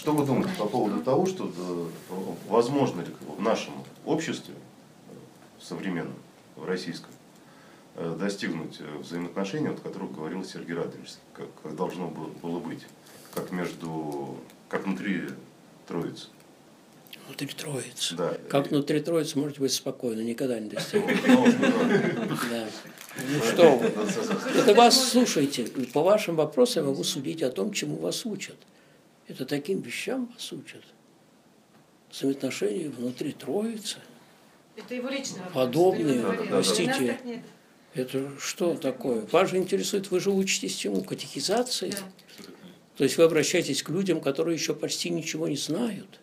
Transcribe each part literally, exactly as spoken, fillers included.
Что вы думаете по поводу того, что возможно ли в нашем обществе, современном, в российском, достигнуть взаимоотношений, о которых говорил Сергей Радович, как, как должно было быть, как между, как внутри Троицы? Внутри Троицы. Да. Как внутри Троицы можете быть спокойны, никогда не достигнете. Да. Ну что вы? Это вас, слушайте, по вашим вопросам я могу судить о том, чему вас учат. Это таким вещам вас учат. Взаимоотношения внутри Троицы. Это его личное. Подобные, простите, это что такое? Вас же интересует, вы же учитесь чему? Катехизации? Да. То есть вы обращаетесь к людям, которые еще почти ничего не знают,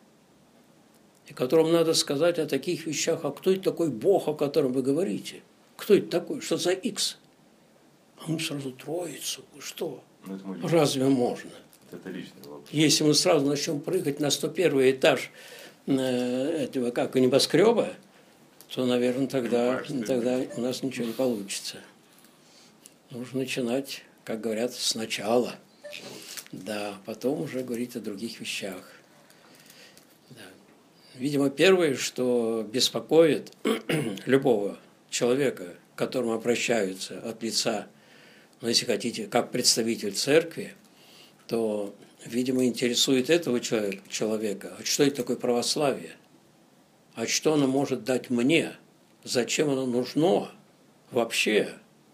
и которым надо сказать о таких вещах, а кто это такой Бог, о котором вы говорите? Кто это такой? Что за Икс? А мы сразу Троицу. Что? Разве можно? Это личный вопрос. Если мы сразу начнем прыгать на сто первый этаж этого как небоскреба, то, наверное, тогда, тогда у нас ничего не получится. Нужно начинать, как говорят, сначала. Да, потом уже говорить о других вещах. Да. Видимо, первое, что беспокоит любого человека, к которому обращаются от лица, ну, если хотите, как представитель церкви, то, видимо, интересует этого человека, а что это такое православие? А что оно может дать мне? Зачем оно нужно вообще?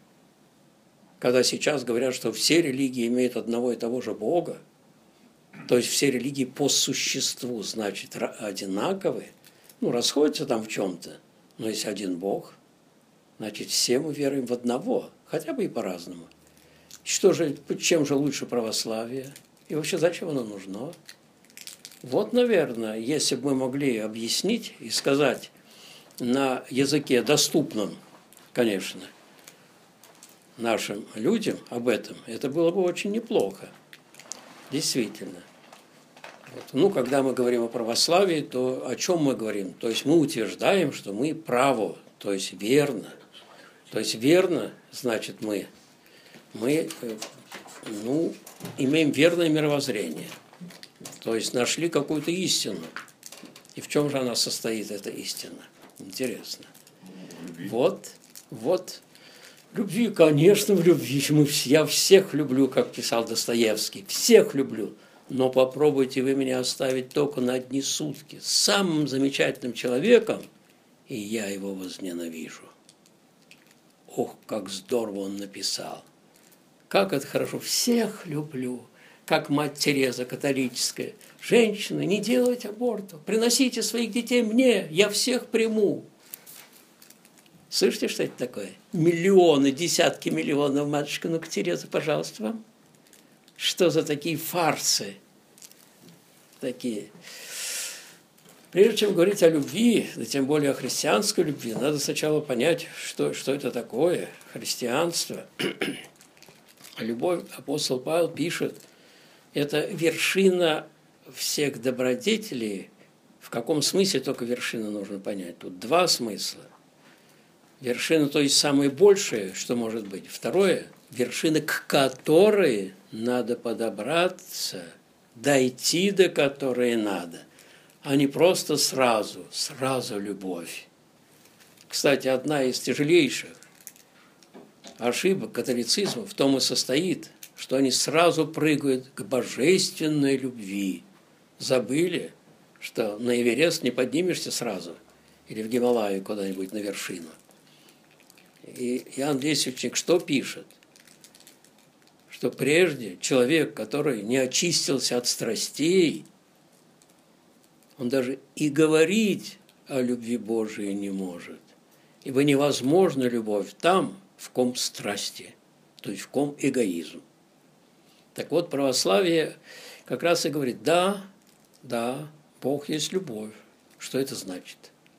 Когда сейчас говорят, что все религии имеют одного и того же Бога, то есть все религии по существу, значит, одинаковые, ну, расходятся там в чем-то, но есть один Бог, значит, все мы веруем в одного, хотя бы и по-разному. Что же, чем же лучше православие? И вообще, зачем оно нужно? Вот, наверное, если бы мы могли объяснить и сказать на языке доступном, конечно, нашим людям об этом, это было бы очень неплохо. Действительно. Вот. Ну, когда мы говорим о православии, то о чем мы говорим? То есть мы утверждаем, что мы право, то есть верно. То есть верно, значит, мы, мы ну, имеем верное мировоззрение. То есть нашли какую-то истину. И в чем же она состоит, эта истина? Интересно. Вот, вот. Любви, конечно, в любви. Мы, я всех люблю, как писал Достоевский. Всех люблю. Но попробуйте вы меня оставить только на одни сутки с самым замечательным человеком, и я его возненавижу. Ох, как здорово он написал. Как это хорошо. Всех люблю. Как мать Тереза католическая. Женщины, не делайте абортов. Приносите своих детей мне. Я всех приму. Слышите, что это такое? Миллионы, десятки миллионов, матушка. Ну-ка, Тереза, пожалуйста, вам. Что за такие фарсы? Такие. Прежде чем говорить о любви, да тем более о христианской любви, надо сначала понять, что, что это такое христианство. Любовь, апостол Павел пишет, это вершина всех добродетелей. В каком смысле только вершина нужно понять? Тут два смысла. Вершина, то есть самое большее, что может быть. Второе, вершина, к которой надо подобраться, дойти до которой надо, а не просто сразу, сразу любовь. Кстати, одна из тяжелейших ошибок католицизма в том и состоит, что они сразу прыгают к божественной любви. Забыли, что на Эверест не поднимешься сразу, или в Гималаю куда-нибудь на вершину. И Иоанн Лествичник что пишет? Что прежде человек, который не очистился от страстей, он даже и говорить о любви Божией не может. Ибо невозможна любовь там, в ком страсти, то есть в ком эгоизм. Так вот, православие как раз и говорит, да, да, Бог есть любовь. Что это значит?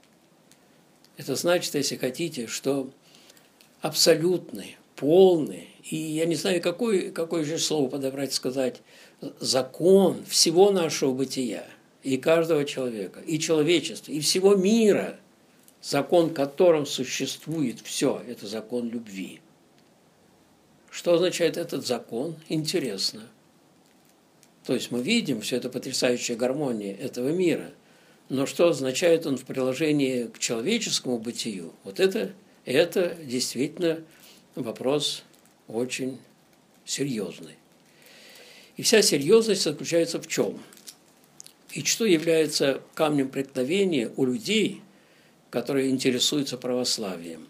Это значит, если хотите, что абсолютный, полный, и я не знаю, какое, какое же слово подобрать, сказать, закон всего нашего бытия, и каждого человека, и человечества, и всего мира, закон, которым существует все, это закон любви. Что означает этот закон? Интересно. То есть мы видим всю эту потрясающую гармонию этого мира. Но что означает он в приложении к человеческому бытию? Вот это, это действительно вопрос очень серьезный. И вся серьезность заключается в чем? И что является камнем преткновения у людей, которые интересуются православием?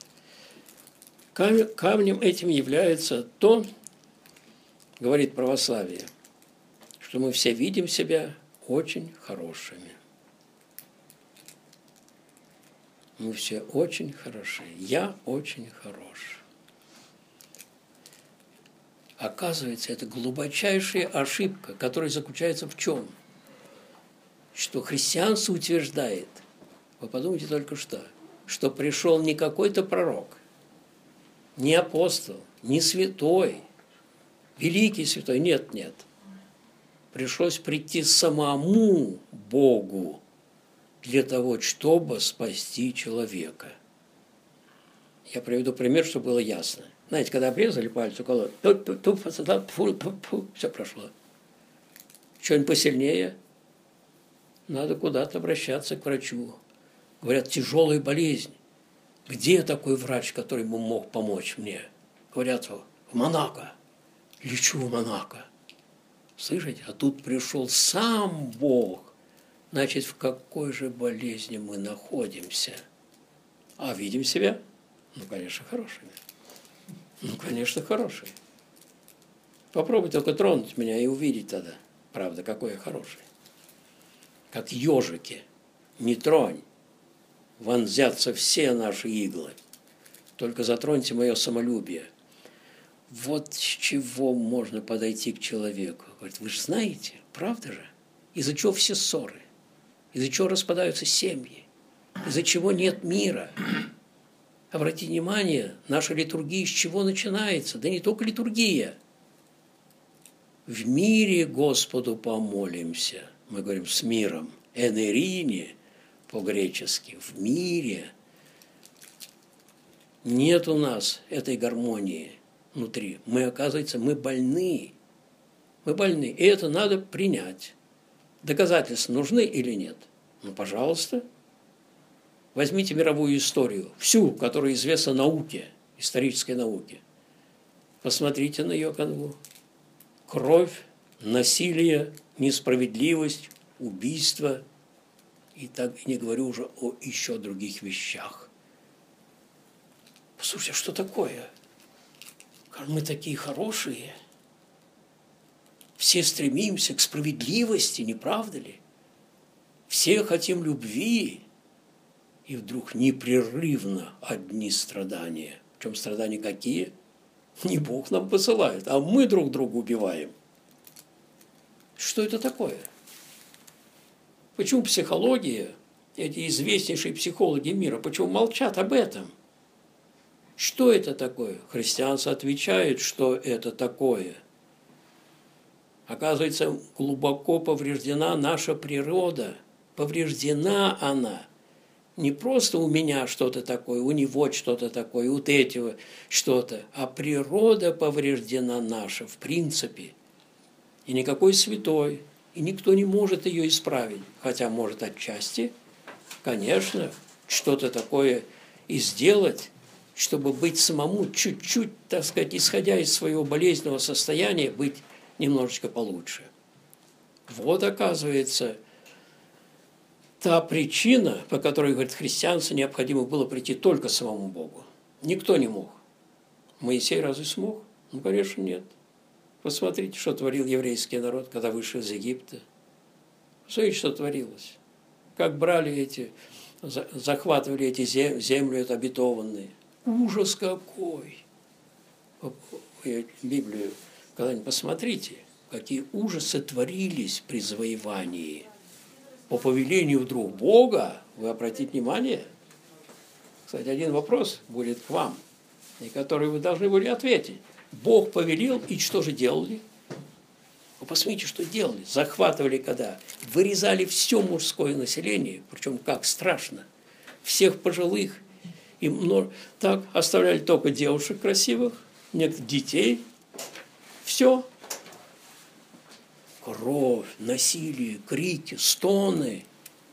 Камнем этим является то, говорит православие, что мы все видим себя очень хорошими. Мы все очень хороши. Я очень хорош. Оказывается, это глубочайшая ошибка, которая заключается в чем? Что христианство утверждает, вы подумайте только что, что пришел не какой-то пророк, не апостол, не святой, великий святой, нет, нет. Пришлось прийти самому Богу для того, чтобы спасти человека. Я приведу пример, чтобы было ясно. Знаете, когда обрезали палец у кого-то, все прошло. Что-нибудь посильнее, надо куда-то обращаться к врачу. Говорят, тяжелая болезнь. Где такой врач, который бы мог помочь мне? Говорят, в Монако. Лечу в Монако. Слышите? А тут пришел сам Бог. Значит, в какой же болезни мы находимся? А видим себя? Ну, конечно, хорошими. Ну, конечно, хорошие. Попробуй только тронуть меня и увидеть тогда, правда, какой я хороший. Как ежики. Не тронь. Вонзятся все наши иглы. Только затроньте мое самолюбие. Вот с чего можно подойти к человеку. Говорит, вы же знаете, правда же? Из-за чего все ссоры? Из-за чего распадаются семьи? Из-за чего нет мира? Обратите внимание, наша литургия с чего начинается? Да не только литургия. В мире Господу помолимся. Мы говорим с миром. Энерине по-гречески. В мире. Нет у нас этой гармонии внутри. Мы, оказывается, мы больны. Мы больны. И это надо принять. Доказательства нужны или нет? Ну, пожалуйста. Возьмите мировую историю, всю, которая известна науке, исторической науке. Посмотрите на ее канву. Кровь, насилие, несправедливость, убийство. И так не говорю уже о еще других вещах. Послушайте, что такое? Мы такие хорошие. Все стремимся к справедливости, не правда ли? Все хотим любви. И вдруг непрерывно одни страдания. Причем страдания какие? Не Бог нам посылает, а мы друг друга убиваем. Что это такое? Почему психология, эти известнейшие психологи мира, почему молчат об этом? Что это такое? Христианство отвечает, что это такое. Оказывается, глубоко повреждена наша природа. Повреждена она. Не просто у меня что-то такое, у него что-то такое, у третьего что-то, а природа повреждена наша в принципе. И никакой святой, и никто не может ее исправить. Хотя может отчасти, конечно, что-то такое и сделать, чтобы быть самому чуть-чуть, так сказать, исходя из своего болезненного состояния, быть немножечко получше. Вот, оказывается, та причина, по которой, говорит, христианству необходимо было прийти только самому Богу. Никто не мог. Моисей разве смог? Ну, конечно, нет. Посмотрите, что творил еврейский народ, когда вышел из Египта. Посмотрите, что творилось. Как брали эти, захватывали эти земли это обетованные. Ужас какой! Библию когда-нибудь посмотрите, какие ужасы творились при завоевании. По повелению вдруг Бога, вы обратите внимание, кстати, один вопрос будет к вам, на который вы должны были ответить. Бог повелел, и что же делали? Вы посмотрите, что делали. Захватывали когда? Вырезали все мужское население, причем как страшно. Всех пожилых. И много... Так, оставляли только девушек красивых, нет детей. Все. кровь, насилие, крики, стоны.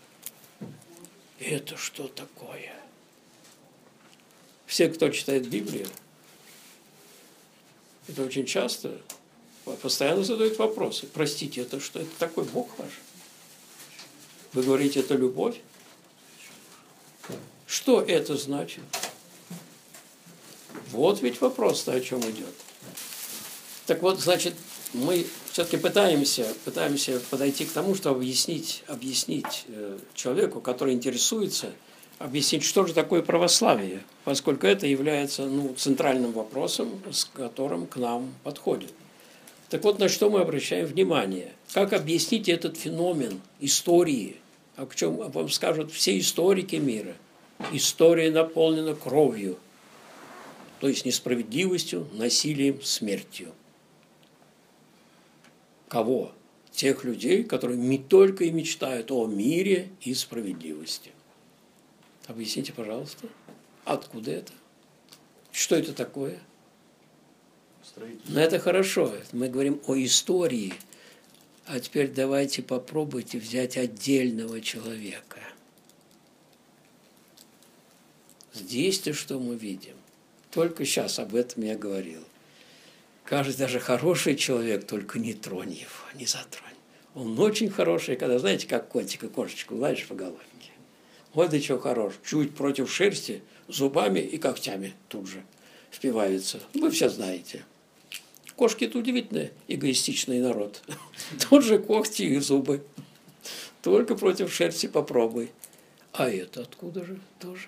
Это что такое? Все, кто читает Библию, это очень часто, постоянно задают вопросы. Простите, это что? Это такой Бог ваш? Вы говорите, это любовь? Что это значит? Вот ведь вопрос-то о чем идет. Так вот, значит, мы все-таки пытаемся, пытаемся подойти к тому, чтобы объяснить, объяснить человеку, который интересуется, объяснить, что же такое православие, поскольку это является ну, центральным вопросом, с которым к нам подходит. Так вот, на что мы обращаем внимание? Как объяснить этот феномен истории, о чем вам скажут все историки мира? История наполнена кровью, то есть несправедливостью, насилием, смертью. Кого? Тех людей, которые не только и мечтают о мире и справедливости. Объясните, пожалуйста, откуда это? Что это такое? Но это хорошо. Мы говорим о истории. А теперь давайте попробуйте взять отдельного человека. Здесь-то что мы видим? Только сейчас об этом я говорил. Кажется, даже хороший человек, только не тронь его, не затронь. Он очень хороший, когда, знаете, как котик и кошечку гладишь по головке. Вот и что хорош. Чуть против шерсти, зубами и когтями тут же впивается. Вы все знаете. Кошки – это удивительно эгоистичный народ. Тут же когти и зубы. Только против шерсти попробуй. А это откуда же тоже?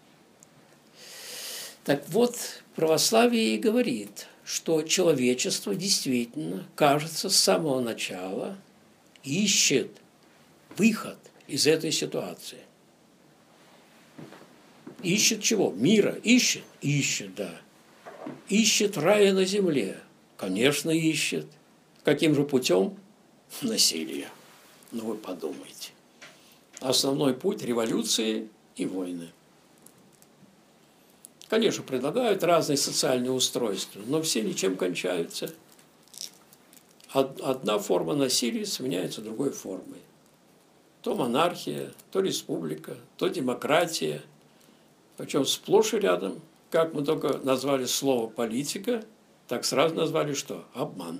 Так вот, православие и говорит, что человечество действительно, кажется, с самого начала ищет выход из этой ситуации. Ищет чего? Мира. Ищет? Ищет, да. Ищет рая на земле. Конечно, ищет. Каким же путем? Насилие. Ну, вы подумайте. Основной путь – революции и войны. Конечно, предлагают разные социальные устройства, но все ничем кончаются. Одна форма насилия сменяется другой формой. То монархия, то республика, то демократия. Причем сплошь и рядом, как мы только назвали слово «политика», так сразу назвали что? Обман.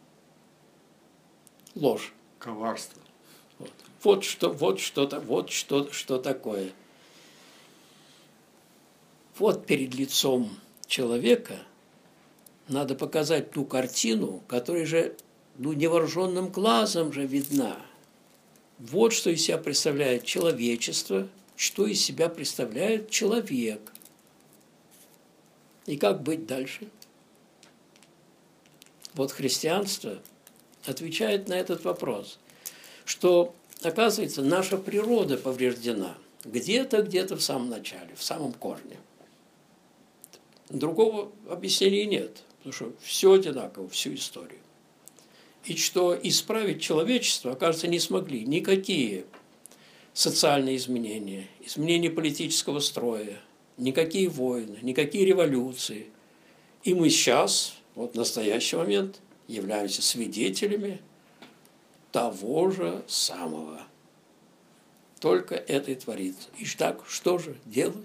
Ложь. Коварство. Вот, вот что, вот что-то, вот что, что такое. Вот перед лицом человека надо показать ту картину, которая же ну, невооруженным глазом же видна. Вот что из себя представляет человечество, что из себя представляет человек. И как быть дальше? Вот христианство отвечает на этот вопрос, что, оказывается, наша природа повреждена где-то, где-то в самом начале, в самом корне. Другого объяснения нет, потому что все одинаково, всю историю. И что исправить человечество, оказывается, не смогли никакие социальные изменения, изменения политического строя, никакие войны, никакие революции. И мы сейчас, вот в настоящий момент, являемся свидетелями того же самого. Только это и творится. И так, что же делать?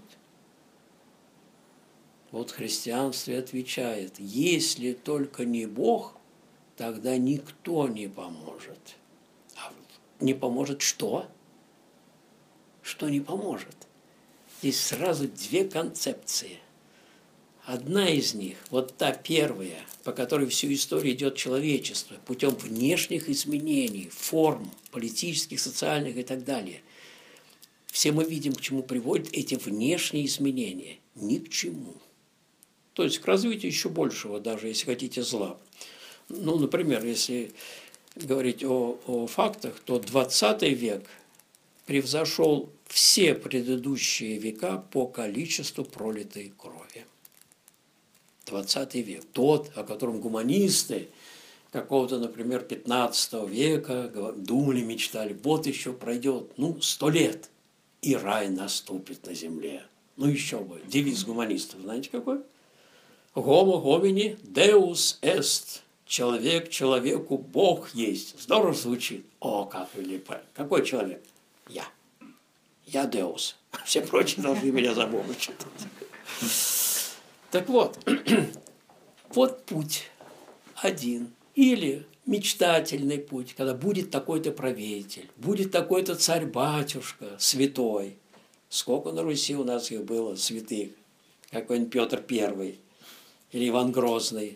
Вот христианство отвечает, если только не Бог, тогда никто не поможет. А не поможет что? Что не поможет? Здесь сразу две концепции. Одна из них, вот та первая, по которой всю историю идет человечество, путем внешних изменений, форм, политических, социальных и так далее. Все мы видим, к чему приводят эти внешние изменения. Ни к чему. То есть к развитию еще большего, даже если хотите, зла. Ну, например, если говорить о, о фактах, то двадцатый век превзошел все предыдущие века по количеству пролитой крови. двадцатый век. Тот, о котором гуманисты какого-то, например, пятнадцатого века думали, мечтали, вот еще пройдет, ну, сто лет, и рай наступит на земле. Ну, еще бы. Девиз гуманистов, знаете какой? Homo homini deus est. Человек человеку Бог есть. Здорово звучит. О, как велико. Какой человек? Я. Я Деус. Все прочие должны меня за Бога считать. Так вот, вот путь один. Или мечтательный путь, когда будет такой-то правитель, будет такой-то царь-батюшка, святой. Сколько на Руси у нас их было, святых. Какой-нибудь Петр Первый или Иван Грозный.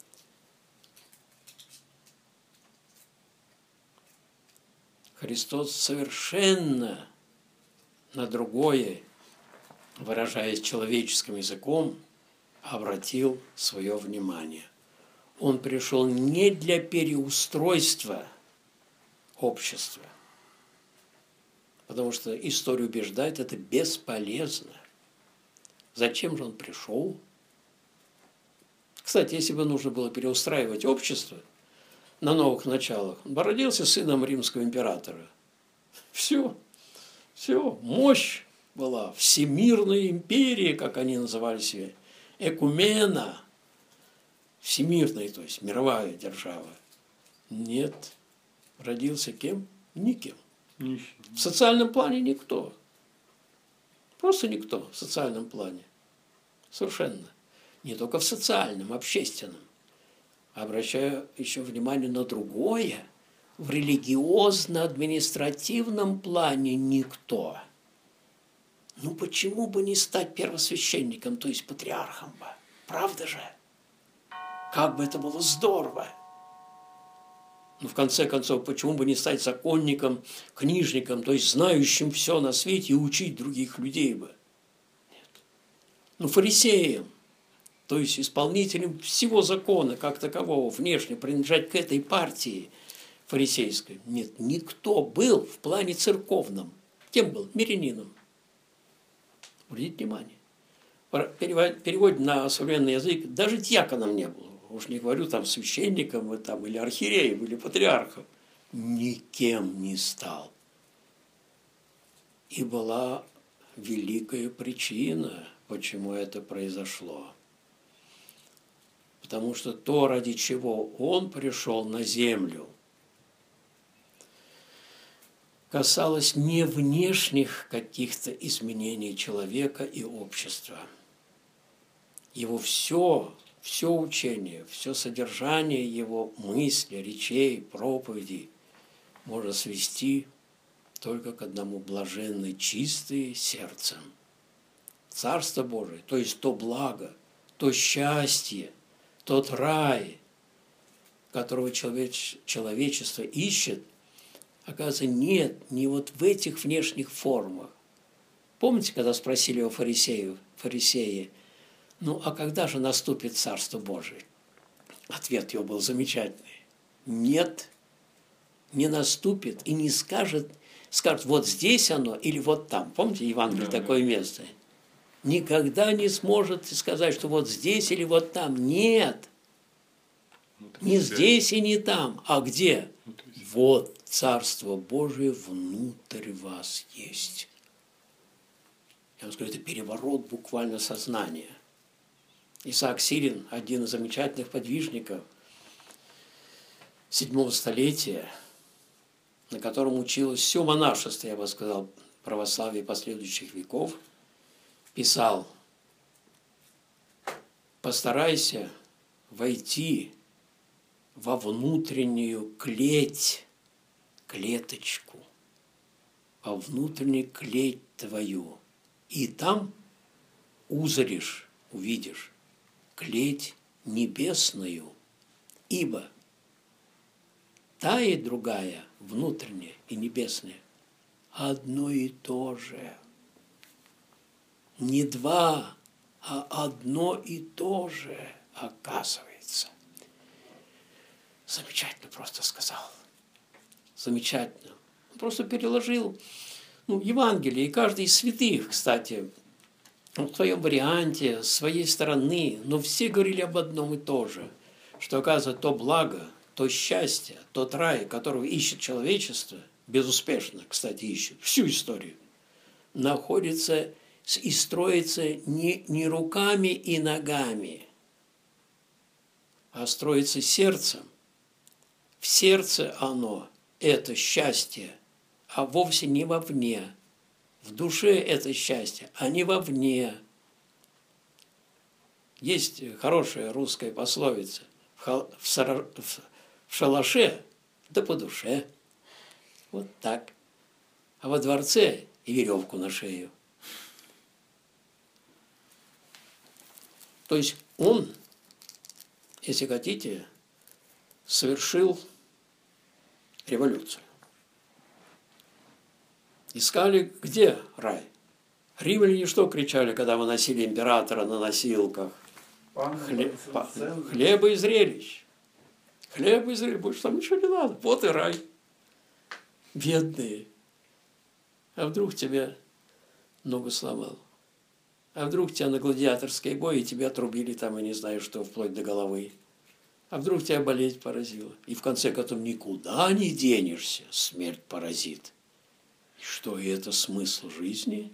Христос совершенно на другое, выражаясь человеческим языком, обратил свое внимание. Он пришел не для переустройства общества, потому что историю убеждать это бесполезно. Зачем же он пришел? Кстати, если бы нужно было переустраивать общество на новых началах, он бы родился сыном римского императора. Все, все, мощь была, всемирная империя, как они называли себя, экумена, всемирная, то есть мировая держава. Нет, родился кем? Никем. В социальном плане никто. Просто никто в социальном плане. Совершенно. Не только в социальном, общественном. Обращаю еще внимание на другое. В религиозно-административном плане никто. Ну почему бы не стать первосвященником, то есть патриархом бы? Правда же? Как бы это было здорово! Ну, в конце концов, почему бы не стать законником, книжником, то есть знающим все на свете и учить других людей бы? Нет. Ну, фарисеем, то есть исполнителем всего закона, как такового, внешне принадлежать к этой партии фарисейской. Нет, никто был в плане церковном. Кем был? Мирянином. Обратите внимание. Переводим на современный язык, даже диаконом не было. Уж не говорю там священником там, или архиереем, или патриархом. Никем не стал. И была великая причина, почему это произошло. Потому что то, ради чего он пришел на землю, касалось не внешних каких-то изменений человека и общества. Его все... Все учение, все содержание его мысли, речей, проповедей можно свести только к одному: блаженны чистые сердцем. Царство Божие, то есть то благо, то счастье, тот рай, которого человеч, человечество ищет, оказывается, нет не вот в этих внешних формах. Помните, когда спросили у фарисеев, фарисеи, ну, а когда же наступит Царство Божие? Ответ его был замечательный. Нет, не наступит и не скажет, скажет, вот здесь оно или вот там. Помните, Евангелие да, такое да. место? Никогда не сможет сказать, что вот здесь или вот там. Нет. Ну, не здесь и не там. А где? Ну, есть... Вот Царство Божие внутрь вас есть. Я вам скажу, это переворот буквально сознания. Исаак Сирин, один из замечательных подвижников седьмого столетия, на котором училось все монашество, я бы сказал, православие последующих веков, писал: постарайся войти во внутреннюю клеть, клеточку, во внутреннюю клеть твою, и там узришь, увидишь клеть небесную, ибо та и другая, внутренняя и небесная, одно и то же. Не два, а одно и то же, оказывается. Замечательно просто сказал. Замечательно. Он просто переложил ну, Евангелие, и каждый из святых, кстати, в своем варианте, с своей стороны, но все говорили об одном и том же, что, оказывается, то благо, то счастье, тот рай, которого ищет человечество, безуспешно, кстати, ищет всю историю, находится и строится не, не руками и ногами, а строится сердцем, в сердце оно, это счастье, а вовсе не вовне. В душе это счастье, а не вовне. Есть хорошая русская пословица: в шалаше, да по душе. Вот так. А во дворце и веревку на шею. То есть он, если хотите, совершил революцию. Искали, где рай? Римляне что кричали, когда выносили императора на носилках? Хлеб, хлеба и зрелищ. Хлеба и зрелищ. Больше там ничего не надо. Вот и рай. Бедные. А вдруг тебя ногу сломал? А вдруг тебя на гладиаторской бой, и тебя отрубили там, и не знаю что, вплоть до головы? А вдруг тебя болезнь поразила? И в конце концов никуда не денешься, смерть поразит. И что, и это смысл жизни?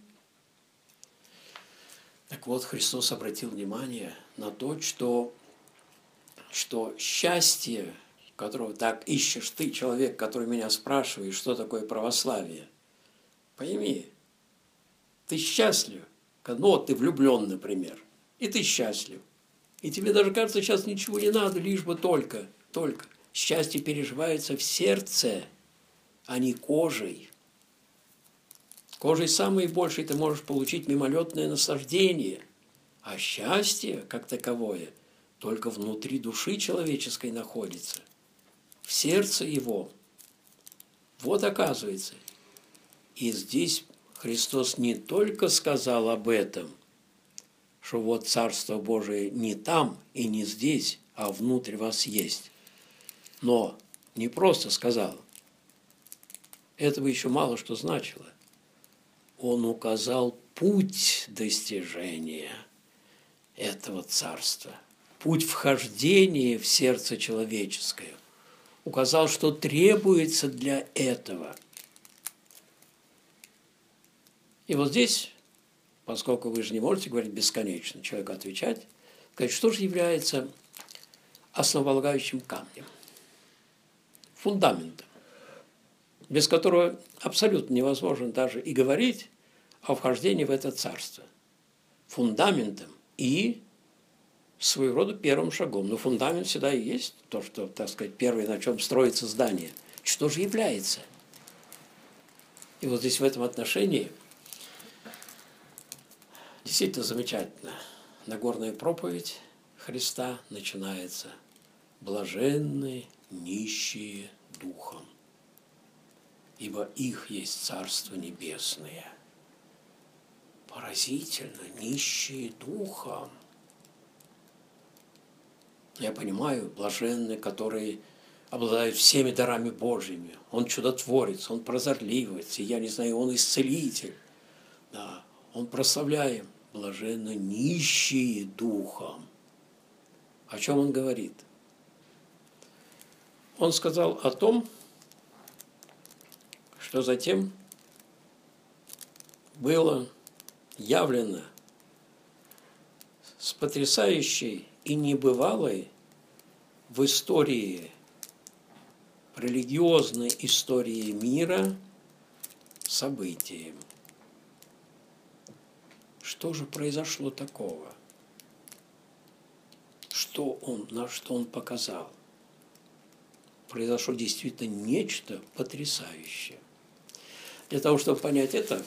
Так вот, Христос обратил внимание на то, что, что счастье, которого так ищешь ты, человек, который меня спрашивает, что такое православие, пойми, ты счастлив. Ну вот ты влюблен, например, и ты счастлив. И тебе даже кажется, сейчас ничего не надо, лишь бы только, только. Счастье переживается в сердце, а не кожей. Кожей самое большее ты можешь получить мимолетное наслаждение, а счастье, как таковое, только внутри души человеческой находится, в сердце его. Вот оказывается. И здесь Христос не только сказал об этом, что вот Царство Божие не там и не здесь, а внутрь вас есть. Но не просто сказал. Этого еще мало что значило. Он указал путь достижения этого царства, путь вхождения в сердце человеческое. Указал, что требуется для этого. И вот здесь, поскольку вы же не можете говорить бесконечно, человеку отвечать, сказать, что же является основополагающим камнем, фундаментом, без которого абсолютно невозможно даже и говорить о вхождении в это царство. Фундаментом и своего рода первым шагом. Но фундамент всегда и есть то, что, так сказать, первое, на чем строится здание. Что же является? И вот здесь в этом отношении действительно замечательно. Нагорная проповедь Христа начинается: «Блаженны нищие духом, ибо их есть Царство Небесное». Поразительно, нищие духом. Я понимаю, блаженны, которые обладают всеми дарами Божьими. Он чудотворец, он прозорливец, и я не знаю, он исцелитель. Да, он прославляем. Блаженны нищие духом. О чем он говорит? Он сказал о том, что затем было явлено с потрясающей и небывалой в истории, религиозной истории мира событием. Что же произошло такого? Что он, на что он показал? Произошло действительно нечто потрясающее. Для того, чтобы понять это,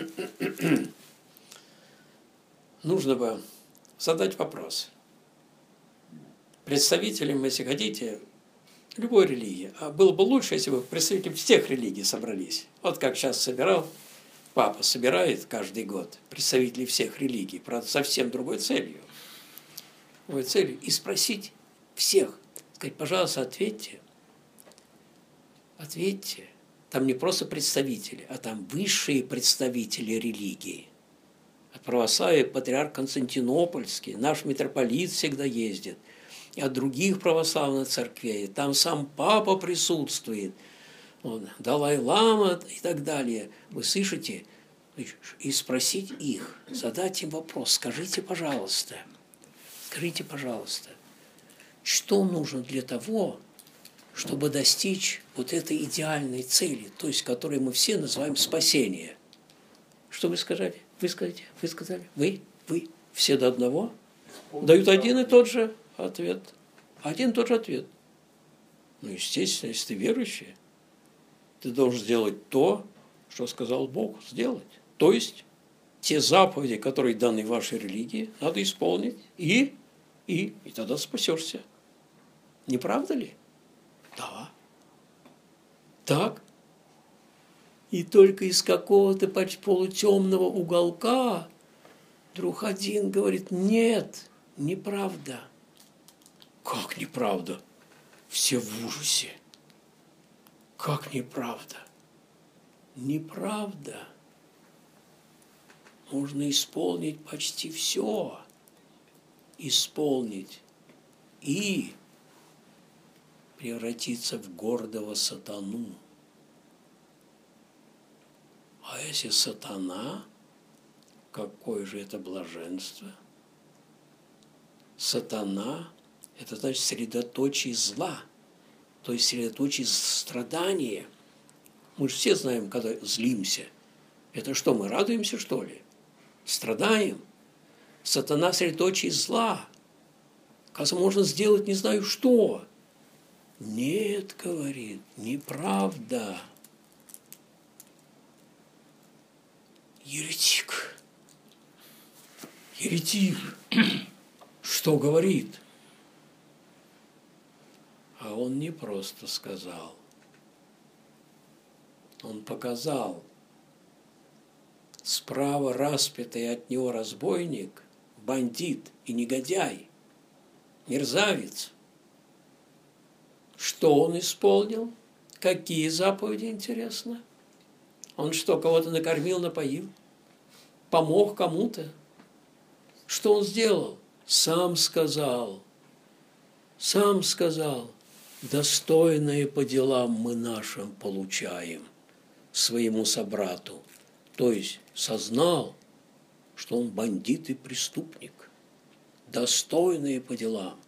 нужно бы задать вопрос представителям, если хотите, любой религии. А было бы лучше, если бы представители всех религий собрались. Вот как сейчас собирал, папа собирает каждый год представителей всех религий, правда, совсем другой целью. Другой целью. И спросить всех, сказать, пожалуйста, ответьте. Ответьте. Там не просто представители, а там высшие представители религии. От православия патриарх Константинопольский, наш митрополит всегда ездит. И от других православных церквей. Там сам папа присутствует, он, Далай-лама и так далее. Вы слышите? И спросить их, задать им вопрос. Скажите, пожалуйста, скажите, пожалуйста, что нужно для того, чтобы достичь вот этой идеальной цели, то есть которой мы все называем спасение. Что вы сказали? Вы сказали? Вы сказали? Вы? Вы? Все до одного? Дают один и тот же ответ. Один и тот же ответ. Ну, естественно, если ты верующий, ты должен сделать то, что сказал Бог сделать. То есть те заповеди, которые даны в вашей религии, надо исполнить, и, и, и тогда спасешься. Не правда ли? Да. Так. И только из какого-то полутемного уголка вдруг один говорит: нет, неправда. Как неправда? Все в ужасе. Как неправда? Неправда. Можно исполнить почти все. Исполнить и превратиться в гордого сатану. А если сатана, какое же это блаженство? Сатана – это значит средоточие зла, то есть средоточие страдания. Мы же все знаем, когда злимся. Это что, мы радуемся, что ли? Страдаем. Сатана – средоточие зла. Кажется, можно сделать не знаю что. Нет, говорит, неправда. Еретик. Еретик. Что говорит? А он не просто сказал. Он показал. Справа распятый от него разбойник, бандит и негодяй, мерзавец. Что он исполнил? Какие заповеди, интересно? Он что, кого-то накормил, напоил? Помог кому-то? Что он сделал? Сам сказал. Сам сказал. Достойное по делам мы нашим получаем своему собрату. То есть сознал, что он бандит и преступник. Достойные по делам.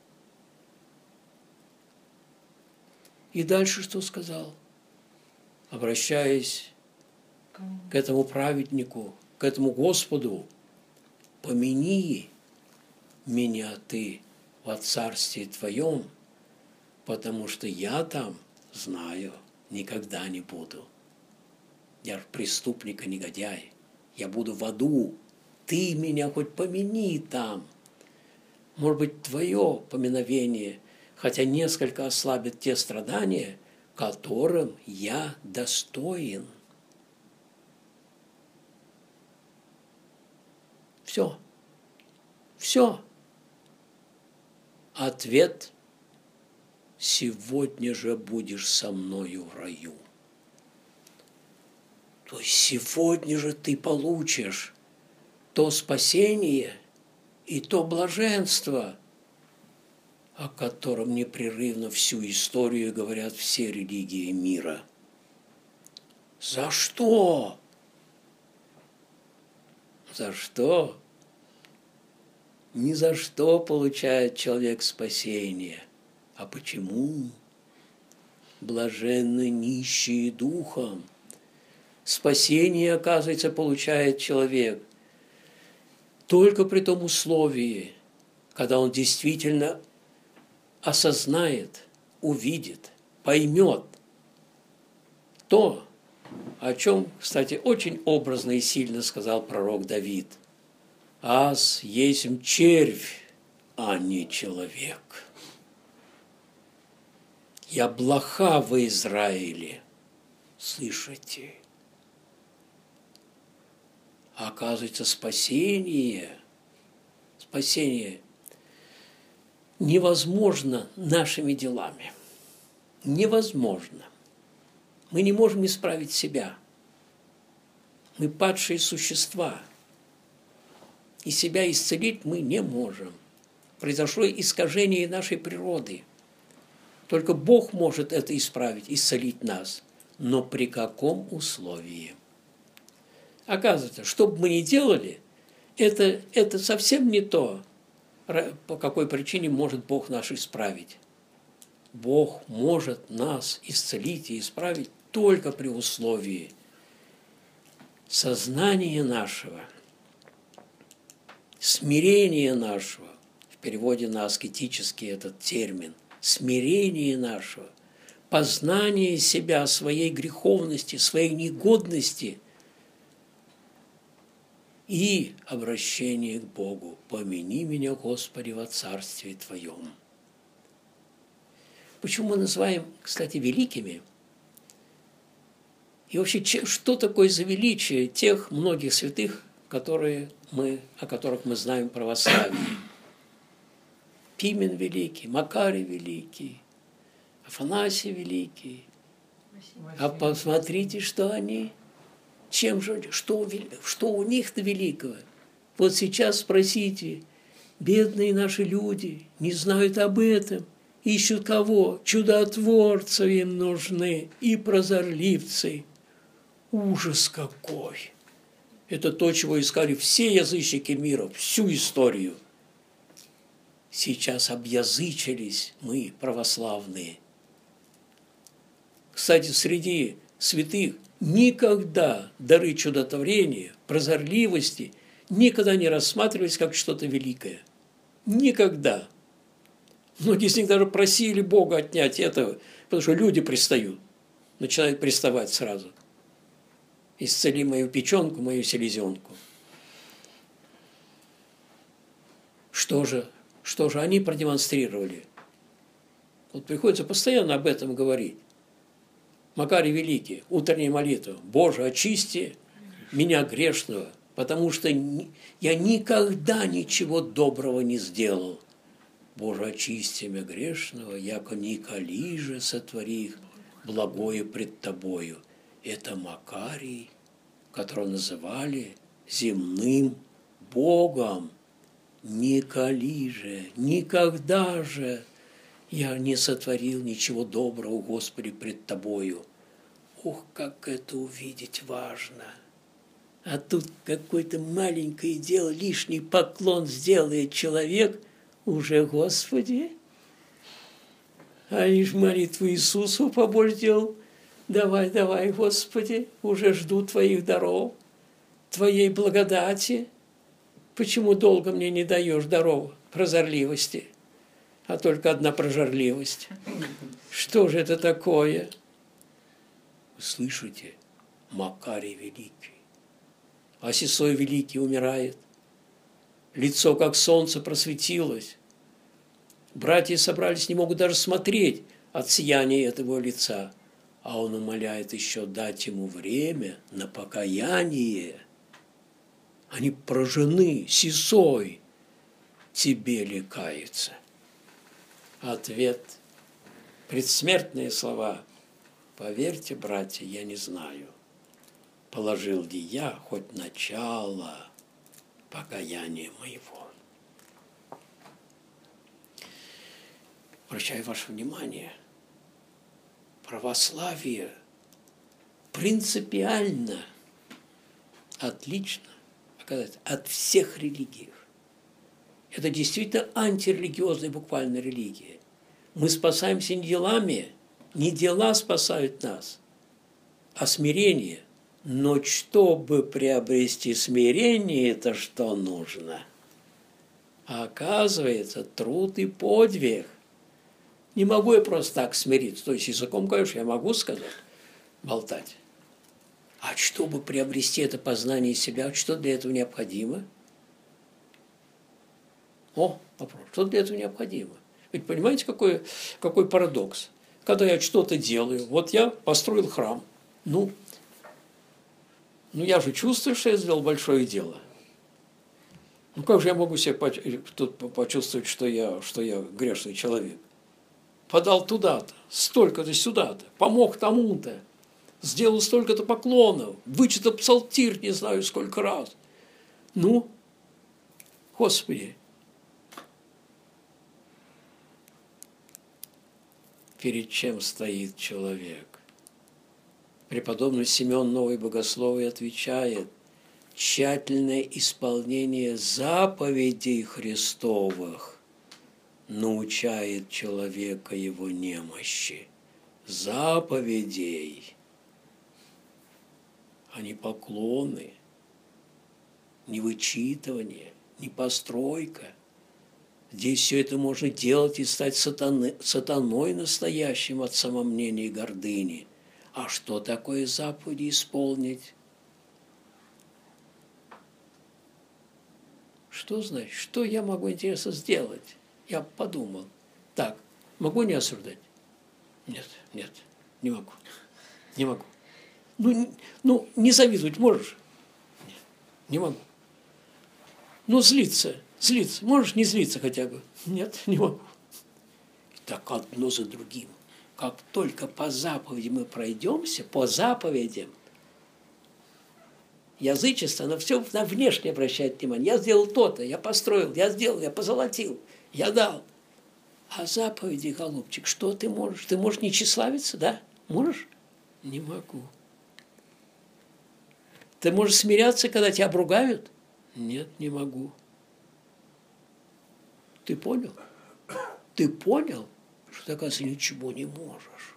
И дальше что сказал? Обращаясь к этому праведнику, к этому Господу: помяни меня ты во царстве твоем, потому что я там, знаю, никогда не буду. Я преступник и негодяй. Я буду в аду. Ты меня хоть помяни там. Может быть, твое поминовение, хотя несколько ослабит те страдания, которым я достоин. Все. Все. Ответ: сегодня же будешь со мною в раю. То есть сегодня же ты получишь то спасение и то блаженство, о котором непрерывно всю историю говорят все религии мира. За что? За что? Ни за что получает человек спасение. А почему? Блаженны нищие духом. Спасение, оказывается, получает человек только при том условии, когда он действительно осознает, увидит, поймет то, о чем, кстати, очень образно и сильно сказал пророк Давид. «Аз есмь червь, а не человек. Я блоха в Израиле». Слышите? А оказывается, спасение, спасение невозможно нашими делами. Невозможно. Мы не можем исправить себя. Мы падшие существа. И себя исцелить мы не можем. Произошло искажение нашей природы. Только Бог может это исправить, исцелить нас. Но при каком условии? Оказывается, что бы мы ни делали, это, это совсем не то, по какой причине может Бог наш исправить. Бог может нас исцелить и исправить только при условии сознания нашего, смирения нашего, в переводе на аскетический этот термин, смирение нашего, познание себя, своей греховности, своей негодности и обращение к Богу. «Помяни меня, Господи, во Царстве Твоем». Почему мы называем, кстати, великими? И вообще, что такое за величие тех многих святых, которые мы, о которых мы знаем в православии? Пимен великий, Макарий великий, Афанасий великий. А посмотрите, что они, чем же, что, что у них-то великого. Вот сейчас спросите, бедные наши люди не знают об этом, ищут кого? Чудотворцев им нужны и прозорливцы. Ужас какой! Это то, чего искали все язычники мира, всю историю. Сейчас объязычились мы, православные. Кстати, среди святых никогда дары чудотворения, прозорливости никогда не рассматривались как что-то великое. Никогда. Многие из них даже просили Бога отнять этого, потому что люди пристают, начинают приставать сразу. Исцели мою печенку, мою селезенку. Что же, что же они продемонстрировали? Вот приходится постоянно об этом говорить. Макарий Великий, утренняя молитва. «Боже, очисти меня грешного, потому что я никогда ничего доброго не сделал. Боже, очисти меня грешного, яко николи же сотвори их благое пред Тобою». Это Макарий, которого называли земным Богом. Николи же, никогда же я не сотворил ничего доброго, Господи, пред Тобою. Ох, как это увидеть важно! А тут какое-то маленькое дело, лишний поклон сделает человек, уже, Господи, а лишь молитву Иисусу побольше делал. Давай, давай, Господи, уже жду Твоих даров, Твоей благодати. Почему долго мне не даешь даров прозорливости, а только одна прожорливость? Что же это такое? Вы слышите? Макарий Великий. А Сисой Великий умирает. Лицо, как солнце, просветилось. Братья собрались, не могут даже смотреть от сияния этого лица. А он умоляет еще дать ему время на покаяние. Они поражены, Сисой, тебе ли каяться? Ответ, предсмертные слова. Поверьте, братья, я не знаю, положил ли я хоть начало покаяния моего. Обращаю ваше внимание, православие принципиально отлично от всех религий. Это действительно антирелигиозная буквально религия. Мы спасаемся не делами, не дела спасают нас, а смирение. Но чтобы приобрести смирение, это что нужно? А оказывается, труд и подвиг. Не могу я просто так смириться. То есть языком, конечно, я могу сказать, болтать. А чтобы приобрести это познание себя, что для этого необходимо? О, вопрос. Что для этого необходимо? Ведь понимаете, какой, какой парадокс? Когда я что-то делаю, вот я построил храм. Ну, ну я же чувствую, что я сделал большое дело. Ну как же я могу себе тут почувствовать, что я, что я грешный человек? Подал туда-то, столько-то сюда-то, помог тому-то, сделал столько-то поклонов, вычитал псалтирь не знаю сколько раз. Ну, Господи, перед чем стоит человек? Преподобный Симеон Новый Богословий отвечает: тщательное исполнение заповедей Христовых научает человека его немощи. Заповедей, а не поклоны, не вычитывание, не постройка. Здесь все это можно делать и стать сатаны, сатаной настоящим от самомнения и гордыни. А что такое заповеди исполнить? Что значит? Что я могу, интересно, сделать? Я подумал. Так, могу не осуждать? Нет, нет, не могу. Не могу. Ну, ну не завидовать можешь? Нет, не могу. Ну, злиться, злиться. Можешь не злиться хотя бы? Нет, не могу. И так одно за другим. Как только по заповедям мы пройдемся, по заповедям, язычество, оно все на внешне обращает внимание. Я сделал то-то, я построил, я сделал, я позолотил, я дал. А заповеди, голубчик, что ты можешь? Ты можешь не тщеславиться, да? Можешь? Не могу. Ты можешь смиряться, когда тебя обругают? Нет, не могу. Ты понял? Ты понял, что ты, оказывается, ничего не можешь.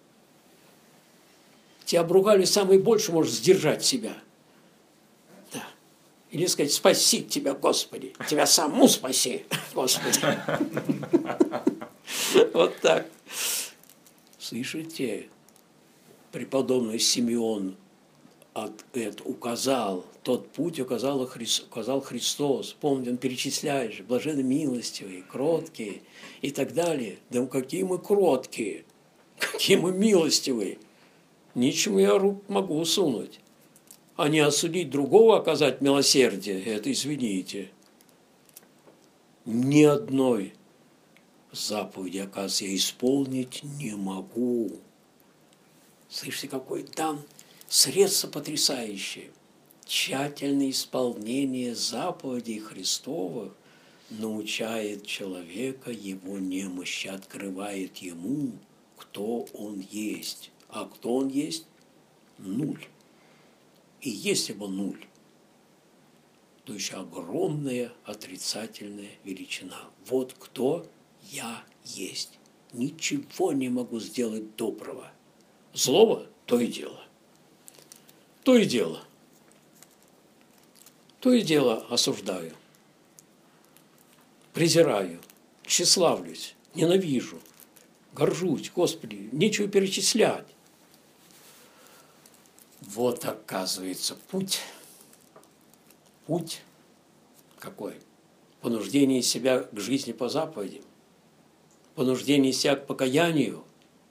Тебя обругали, самый больше можешь сдержать себя. Да. Или сказать, спаси тебя, Господи. Тебя саму спаси, Господи. Вот так. Слышите, преподобный Симеон указал, тот путь указал, указал Христос. Помните, он перечисляет же, блаженны милостивые, кроткие и так далее. Да какие мы кроткие, какие мы милостивые. Ничему я рук могу усунуть. А не осудить другого, оказать милосердие, это извините. Ни одной заповеди, оказывается, я исполнить не могу. Слышите, какой там средство потрясающее. Тщательное исполнение заповедей Христовых научает человека его немощи, открывает ему, кто он есть. А кто он есть? Нуль. И если бы нуль, то еще огромная отрицательная величина. Вот кто я есть. Ничего не могу сделать доброго. Злого – то и дело. То и дело. То и дело осуждаю. Презираю. Тщеславлюсь. Ненавижу. Горжусь. Господи, нечего перечислять. Вот, оказывается, путь. Путь какой? Понуждение себя к жизни по заповедям. Понуждение себя к покаянию.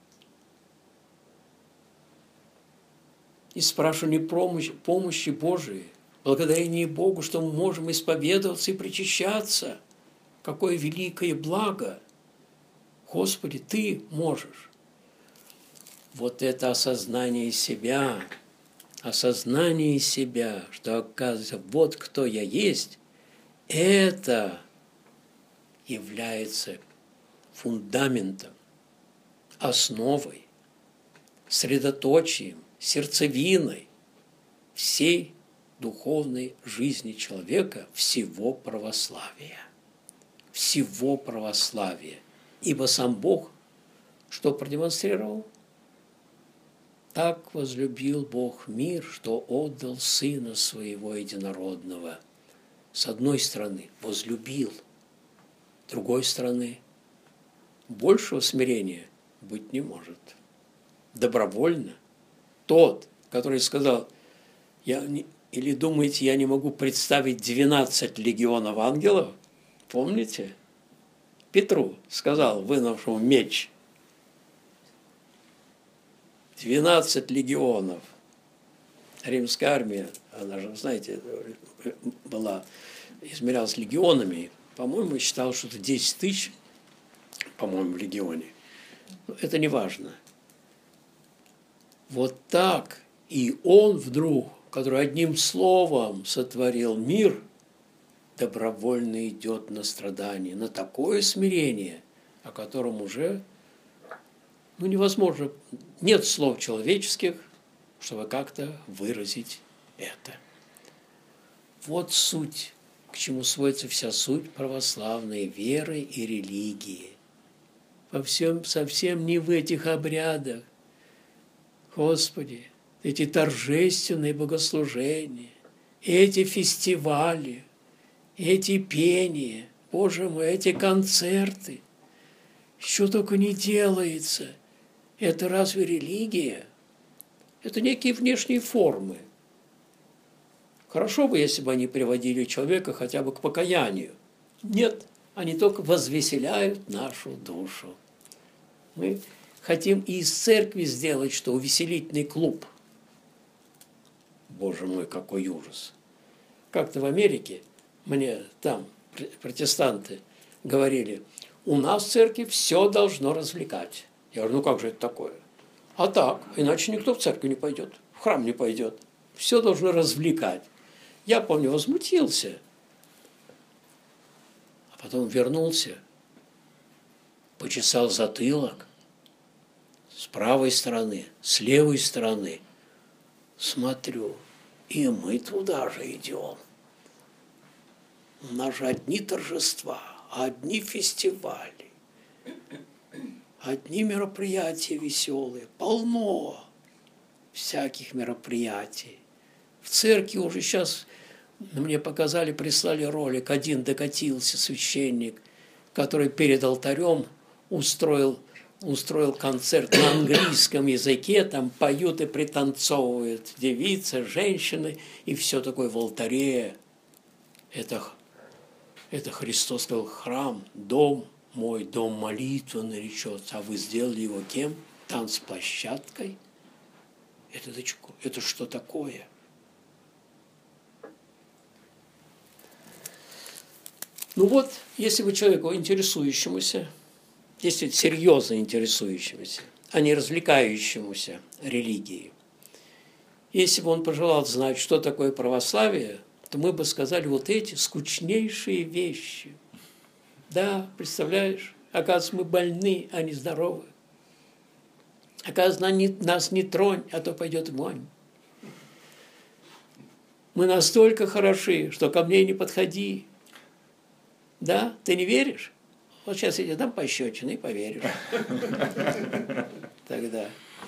И спрашивание помощи, помощи Божией. Благодарение Богу, что мы можем исповедоваться и причащаться. Какое великое благо. Господи, Ты можешь. Вот это осознание себя, осознание себя, что, оказывается, вот кто я есть, это является фундаментом, основой, средоточием, сердцевиной всей духовной жизни человека, всего православия. Всего православия. Ибо сам Бог что продемонстрировал? Так возлюбил Бог мир, что отдал Сына Своего Единородного. С одной стороны, возлюбил, с другой стороны, большего смирения быть не может. Добровольно. Тот, который сказал, я не, или думаете, я не могу представить двенадцать легионов ангелов? Помните? Петру сказал, вынувшему меч. двенадцать легионов. Римская армия, она же, знаете, была, измерялась легионами. По-моему, считал, что это десять тысяч, по-моему, в легионе. Но это не важно. Вот так и он вдруг, который одним словом сотворил мир, добровольно идет на страдания, на такое смирение, о котором уже ну, невозможно, нет слов человеческих, чтобы как-то выразить это. Вот суть к чему сводится вся суть православной веры и религии. Во всем, совсем не в этих обрядах. Господи, эти торжественные богослужения, эти фестивали, эти пения, Боже мой, эти концерты, что только не делается. Это разве религия? Это некие внешние формы. Хорошо бы, если бы они приводили человека хотя бы к покаянию. Нет, они только возвеселяют нашу душу. Мы хотим и из церкви сделать, что увеселительный клуб. Боже мой, какой ужас. Как-то в Америке мне там протестанты говорили, у нас в церкви все должно развлекать. Я говорю, ну как же это такое? А так, иначе никто в церковь не пойдет, в храм не пойдет. Все должно развлекать. Я, помню, возмутился. А потом вернулся, почесал затылок с правой стороны, с левой стороны. Смотрю, и мы туда же идем. У нас же одни торжества, одни фестивали, одни мероприятия веселые, полно всяких мероприятий. В церкви уже сейчас, мне показали, прислали ролик, один докатился священник, который перед алтарем устроил, устроил концерт на английском языке, там поют и пританцовывают девицы, женщины, и все такое в алтаре. Это, это Христос сказал, храм, дом мой, дом молитвы наречется, а вы сделали его кем? Танцплощадкой? Это, это что такое? Ну вот, если бы человеку интересующемуся, если серьезно интересующемуся, а не развлекающемуся религией, если бы он пожелал знать, что такое православие, то мы бы сказали вот эти скучнейшие вещи. Да, представляешь, оказывается, мы больны, а не здоровы. Оказывается, нас не тронь, а то пойдет вонь. Мы настолько хороши, что ко мне не подходи. Да? Ты не веришь? Вот сейчас я тебе дам пощечину и поверишь. Тогда.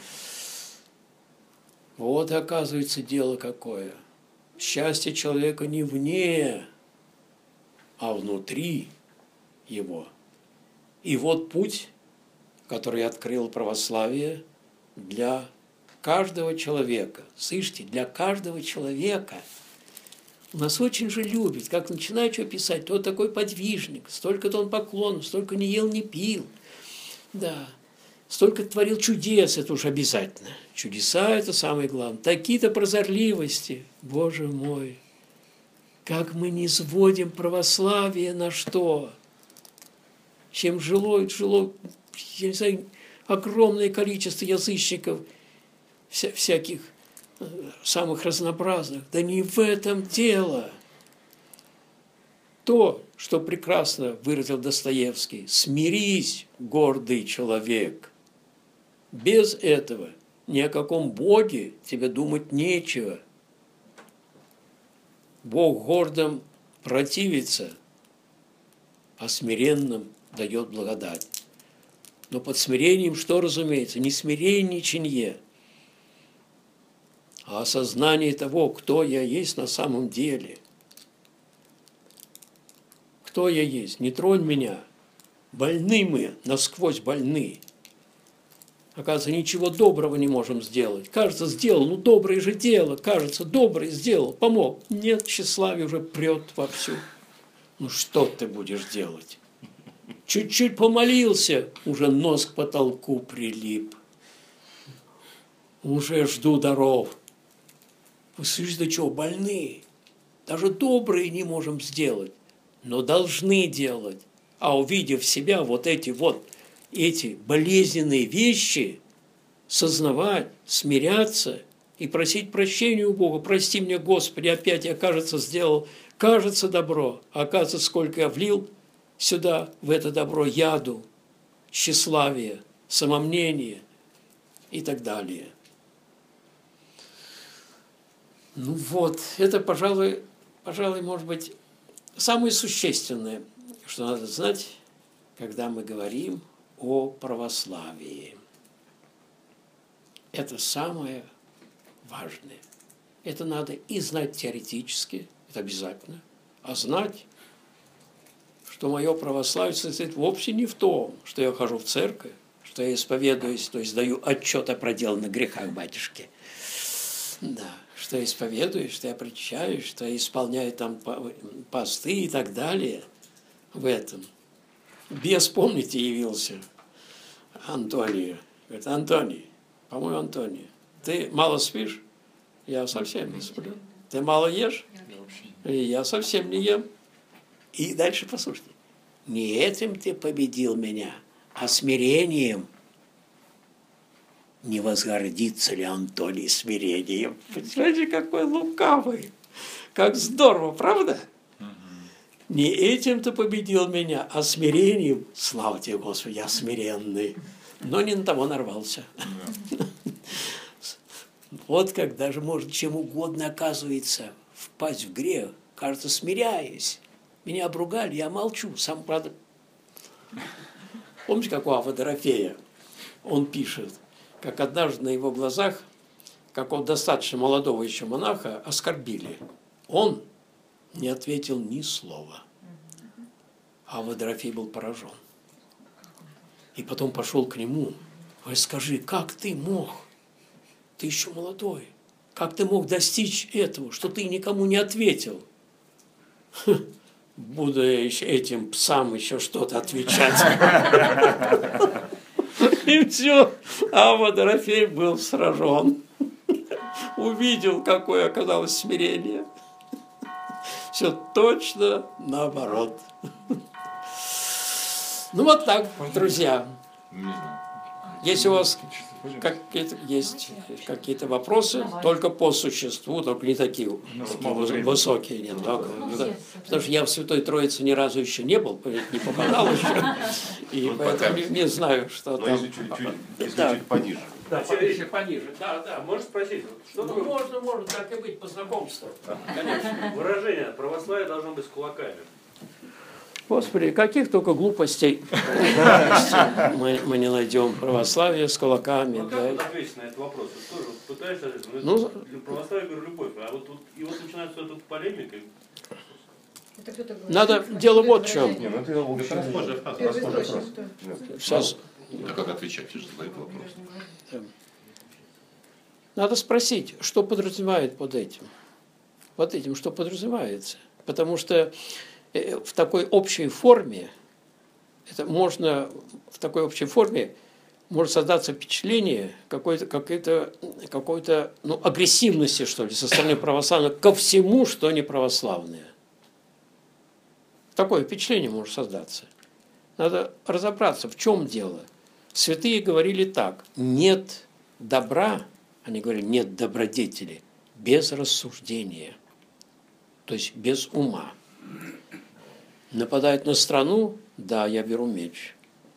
Вот, оказывается, дело какое. Счастье человека не вне, а внутри его. И вот путь, который открыл православие для каждого человека. Слышите, для каждого человека. У нас очень же любят, как начинает что писать, то такой подвижник, столько-то он поклонов, столько не ел, не пил. Да, столько творил чудес, это уж обязательно. Чудеса – это самое главное. Такие-то прозорливости, Боже мой. Как мы не сводим православие на что? Чем жило, жило, я не знаю, огромное количество язычников, вся, всяких, самых разнообразных. Да не в этом дело. То, что прекрасно выразил Достоевский, смирись, гордый человек. Без этого ни о каком Боге тебе думать нечего. Бог гордым противится, а смиренным дает благодать. Но под смирением что разумеется? Не смиренничанье, а осознание того, кто я есть на самом деле. Кто я есть? Не тронь меня. Больны мы, насквозь больны. Оказывается, ничего доброго не можем сделать. Кажется, сделал, ну доброе же дело. Кажется, доброе сделал, помог. Нет, тщеславие уже прет вовсю. Ну что ты будешь делать? Чуть-чуть помолился, уже нос к потолку прилип. Уже жду даров. Вы слышите, до чего больны? Даже добрые не можем сделать, но должны делать. А увидев себя, вот эти вот, эти болезненные вещи, сознавать, смиряться и просить прощения у Бога. Прости меня, Господи, опять я, кажется, сделал, кажется, добро, а оказывается, сколько я влил сюда, в это добро, яду, тщеславие, самомнение и так далее. Ну вот, это, пожалуй, пожалуй, может быть, самое существенное, что надо знать, когда мы говорим о православии. Это самое важное. Это надо и знать теоретически, это обязательно, а знать, что мое православие состоит вовсе не в том, что я хожу в церковь, что я исповедуюсь, то есть даю отчет о проделанных грехах батюшки. Да, что я исповедуюсь, что я причащаюсь, что я исполняю там посты и так далее. В этом. Бес, помните, явился Антонию. Говорит: Антоний, по-моему, Антоний, ты мало спишь? Я совсем не сплю. Ты мало ешь? И я совсем не ем. И дальше послушайте. Не этим ты победил меня, а смирением. Не возгордится ли Антоний смирением? Понимаете, какой лукавый. Как здорово, правда? Не этим ты победил меня, а смирением. Слава тебе, Господи, я смиренный. Но не на того нарвался. Вот как даже может чем угодно, оказывается, впасть в грех. Кажется, смиряясь. Меня обругали, я молчу. Сам, правда... Помните, как у Авва Дорофея? Он пишет, как однажды на его глазах, какого достаточно молодого еще монаха, оскорбили. Он не ответил ни слова. Авва Дорофей был поражен. И потом пошел к нему. Говорит: скажи, как ты мог? Ты еще молодой. Как ты мог достичь этого, что ты никому не ответил? Буду я еще этим псам еще что-то отвечать. И все. Авва Дорофей был сражен. Увидел, какое оказалось смирение. Все точно наоборот. Ну вот так, друзья. Если у вас какие-то, есть какие-то вопросы, только по существу, только не такие, такие высокие. Нет, только, потому что я в Святой Троице ни разу еще не был, не попадал еще. И вот поэтому не, не знаю, что но там. Если чуть, чуть, если Да. чуть пониже. Да, если пониже. Да, да. Можешь спросить, что Ну, такое можно, можно, так и быть, по знакомству. конечно, выражение «православие должно быть с кулаками»? Господи, каких только глупостей мы, мы не найдем. Православие с кулаками. Ну, Да. как вот ответить на этот вопрос? Вот тоже вот пытаешься ответить, Ну, ну, для православия, говорю, любовь, а вот тут, и вот начинается вот эта полемика. Это кто-то говорит. Надо, дело вот в чем. Не, ну это общее. Первоисточник, да. Сейчас А как отвечать? Ты же задает вопрос. надо спросить, что подразумевает под этим. Под этим что подразумевается. Потому что в такой общей форме, это можно, в такой общей форме может создаться впечатление какой-то, какой-то, какой-то ну, агрессивности, что ли, со стороны православных ко всему, что не православное. Такое впечатление может создаться. Надо разобраться, в чем дело. Святые говорили так: нет добра, они говорили, нет добродетели без рассуждения, то есть без ума. Нападает на страну, да, я беру меч.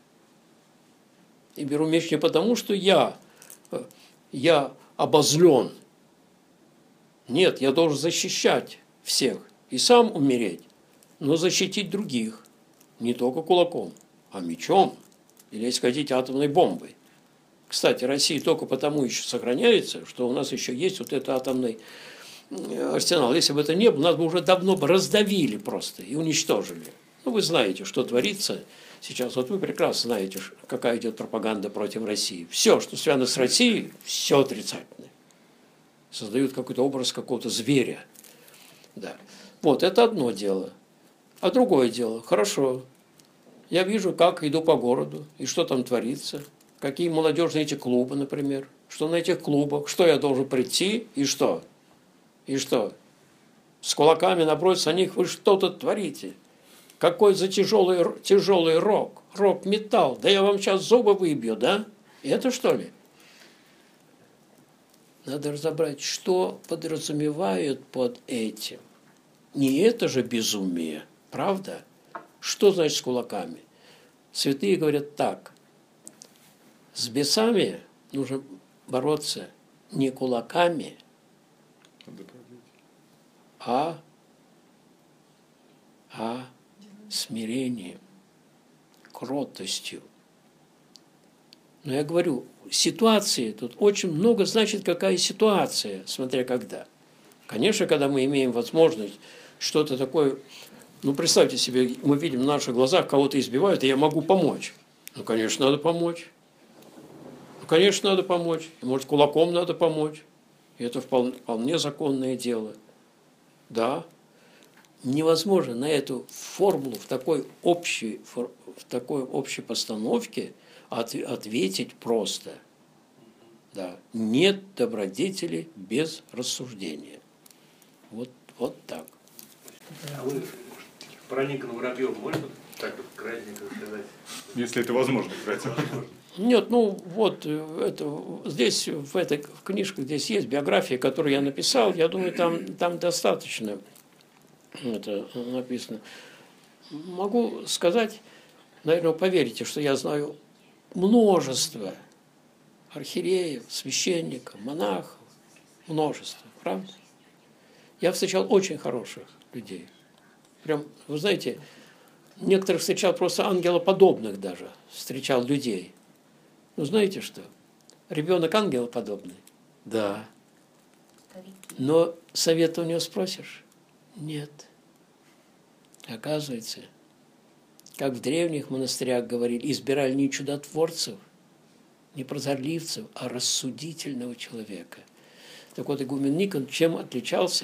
И беру меч не потому, что я, я обозлен. Нет, я должен защищать всех и сам умереть, но защитить других не только кулаком, а мечом или, если хотите, атомной бомбой. Кстати, Россия только потому еще сохраняется, что у нас еще есть вот этот атомный арсенал. Если бы это не было, нас бы уже давно бы раздавили просто и уничтожили. Ну, вы знаете, что творится сейчас. Вот вы прекрасно знаете, какая идет пропаганда против России. Все, что связано с Россией, все отрицательное. Создают какой-то образ какого-то зверя. Да. Вот, это одно дело. А другое дело, хорошо. Я вижу, как иду по городу, и что там творится. Какие молодежные эти клубы, например. Что на этих клубах, что я должен прийти, и что? И что? С кулаками наброситься на них, вы что-то творите. Какой за тяжелый, тяжелый рок, рок-металл. Да я вам сейчас зубы выбью, да? Это что ли? Надо разобрать, что подразумевают под этим. Не это же безумие, правда? Что значит с кулаками? Святые говорят так. С бесами нужно бороться не кулаками, а, а смирением, кротостью. Но я говорю, ситуации тут очень много значит, какая ситуация, смотря когда. Конечно, когда мы имеем возможность что-то такое, ну, представьте себе, мы видим в наших глазах, кого-то избивают, и я могу помочь. Ну, конечно, надо помочь. Ну, конечно, надо помочь. И, может, кулаком надо помочь. И это вполне, вполне законное дело. Да. Невозможно на эту формулу в такой общей, в такой общей постановке от, ответить просто. Да. Нет добродетели без рассуждения. Вот, вот так. А вы про Никона Воробьева можете так вот кратенько сказать? Если это возможно, кстати. Нет, ну вот это, здесь в этой в книжке здесь есть биография, которую я написал. Я думаю, там, там достаточно это написано. Могу сказать, наверное, поверите, что я знаю множество архиереев, священников, монахов, множество, правда? Я встречал очень хороших людей. Прям, вы знаете, некоторых встречал просто ангелоподобных даже, встречал людей. Ну, знаете что? Ребенок ангелоподобный? Да. Но совета у него спросишь? Нет. Оказывается, как в древних монастырях говорили, избирали не чудотворцев, не прозорливцев, а рассудительного человека. Так вот, игумен Никон чем отличался?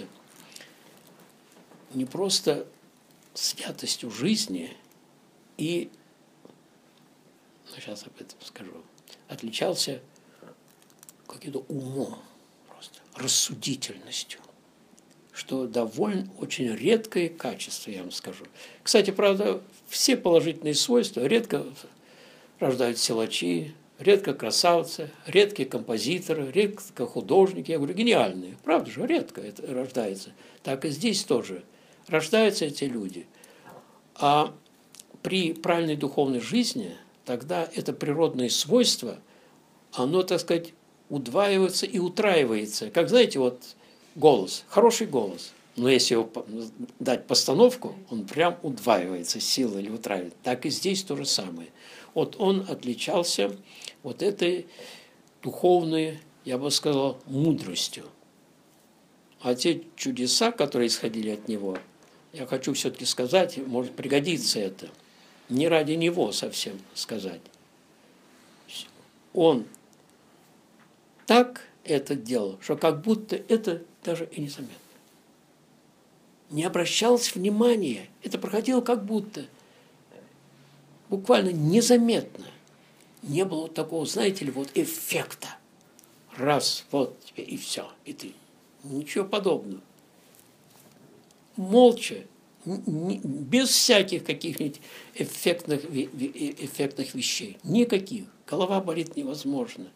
Не просто святостью жизни и, ну, сейчас об этом скажу, отличался каким-то умом, просто рассудительностью, что довольно очень редкое качество, я вам скажу. Кстати, правда, все положительные свойства редко рождают силачи, редко красавцы, редкие композиторы, редко художники. Я говорю, гениальные. Правда же, редко это рождается. Так и здесь тоже. Рождаются эти люди. А при правильной духовной жизни тогда это природное свойство, оно, так сказать, удваивается и утраивается. Как, знаете, вот голос, хороший голос, но если его дать постановку, он прям удваивается, сила или утраивается. Так и здесь то же самое. Вот он отличался вот этой духовной, я бы сказал, мудростью. А те чудеса, которые исходили от него, я хочу все-таки сказать, может пригодиться это, не ради него совсем сказать. Он так это делал, что как будто это даже и незаметно. Не обращалось внимания, это проходило как будто, буквально незаметно. Не было такого, знаете ли, вот эффекта. Раз, вот тебе и все, и ты. Ничего подобного. Молча, без всяких каких-нибудь эффектных, эффектных вещей. Никаких. Голова болит невозможно.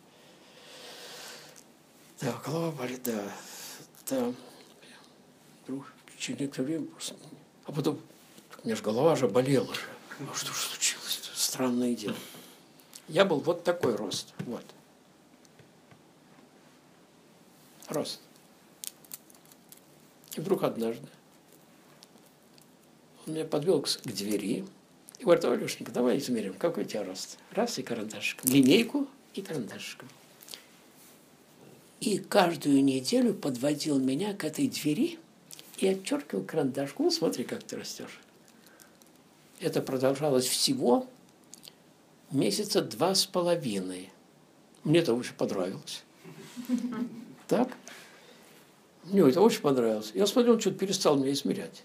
Да, голова болит, да. Да. Вдруг через некоторое время просто... А потом, у меня же голова же болела же. А что же случилось? Странное дело. Я был вот такой рост. Вот. Рост. И вдруг однажды он меня подвел к двери и говорит, Алешенька, давай измерим, какой у тебя рост. Раз, и карандашиком. Линейку и карандашиком. И каждую неделю подводил меня к этой двери и отчеркивал карандашку. Ну, смотри, как ты растешь. Это продолжалось всего месяца два с половиной. Мне это очень понравилось. Так? Мне это очень понравилось. Я смотрю, он что-то перестал меня измерять.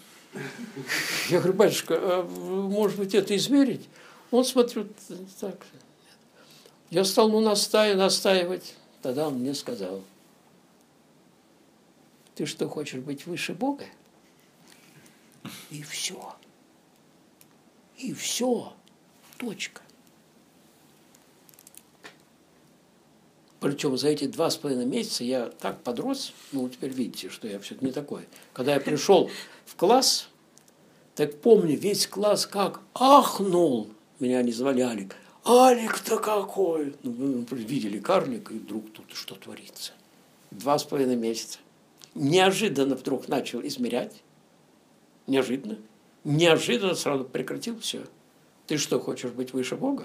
Я говорю, батюшка, а может быть, это измерить? Он смотрит так. Я стал ну, настаивать, настаивать. Тогда он мне сказал, ты что, хочешь быть выше Бога? И все. И все. Точка. Причем за эти два с половиной месяца я так подрос, ну, теперь видите, что я все-таки не такой. Когда я пришел в класс, так помню, весь класс как ахнул. Меня не звали Алик. Алик-то какой! Ну, вы видели карлика, и вдруг тут что творится. Два с половиной месяца. Неожиданно вдруг начал измерять. Неожиданно. неожиданно сразу прекратил все. Ты что, хочешь быть выше Бога?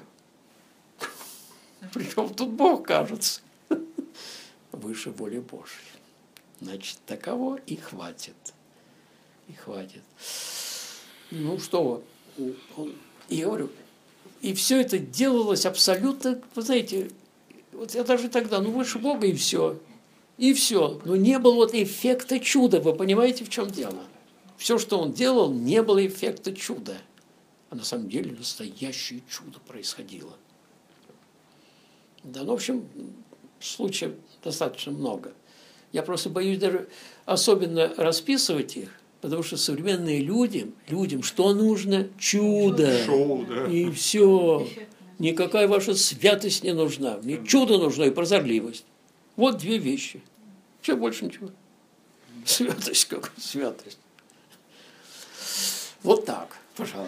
Причем тут Бог, кажется. Выше воли Божьей. Значит, таково и хватит. И хватит. Ну что, я говорю, и все это делалось абсолютно, вы знаете, вот я даже тогда, ну выше Бога и все. И все. Но не было вот эффекта чуда. Вы понимаете, в чем дело? Все, что он делал, не было эффекта чуда. А на самом деле настоящее чудо происходило. Да, ну, в общем, случаев достаточно много. Я просто боюсь даже особенно расписывать их, потому что современные люди, людям что нужно? Чудо. Шоу, да. И все. Никакая ваша святость не нужна. Мне чудо нужно и прозорливость. Вот две вещи. Все, больше ничего. Святость, как святость. Вот так, пожалуй.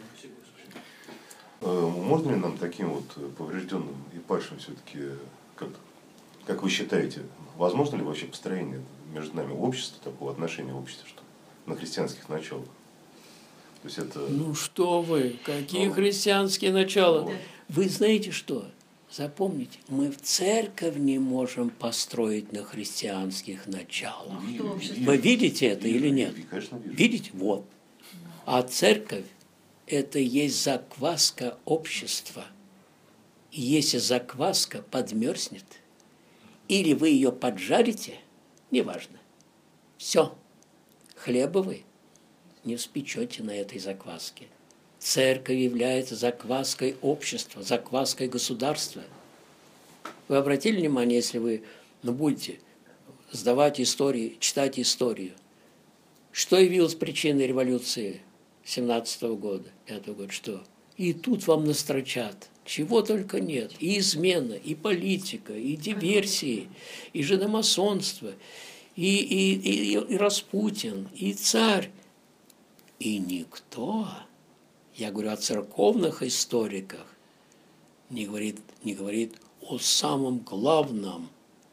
Можно ли нам таким вот поврежденным епаршиям все-таки, как, как вы считаете, возможно ли вообще построение между нами общества, такого отношения общества, что на христианских началах? То есть это... Ну что вы, какие Ну, христианские начала? вот. Вы знаете что? Запомните, мы в церковь не можем построить на христианских началах. Вижу, вижу. Вы видите это Вижу, или нет? вижу, конечно, вижу. Видите? Вот. А церковь – это есть закваска общества. И если закваска подмерзнет, или вы ее поджарите, неважно, все, хлеба вы не вспечете на этой закваске. Церковь является закваской общества, закваской государства. Вы обратили внимание, если вы ну, будете сдавать истории, читать историю, что явилось причиной революции семнадцатого года, пятого года, что? И тут вам настрочат, чего только нет, и измена, и политика, и диверсии, и женомасонство, и, и, и, и Распутин, и царь, и никто... Я говорю о церковных историках, не говорит, не говорит о самом главном.